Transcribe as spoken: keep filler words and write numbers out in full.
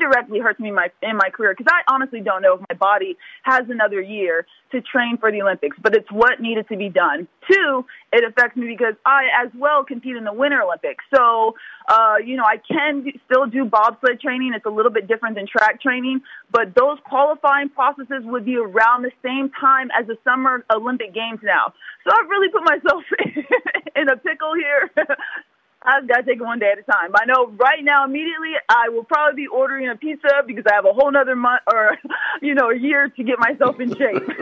indirectly hurts me in my, in my career because I honestly don't know if my body has another year to train for the Olympics, but it's what needed to be done. Two, it affects me because I as well compete in the Winter Olympics. So, uh, you know, I can do, still do bobsled training. It's a little bit different than track training, but those qualifying processes would be around the same time as the Summer Olympic Games now. So I've really put myself in a pickle here. I've got to take it one day at a time. I know right now, immediately, I will probably be ordering a pizza because I have a whole nother month or, you know, a year to get myself in shape.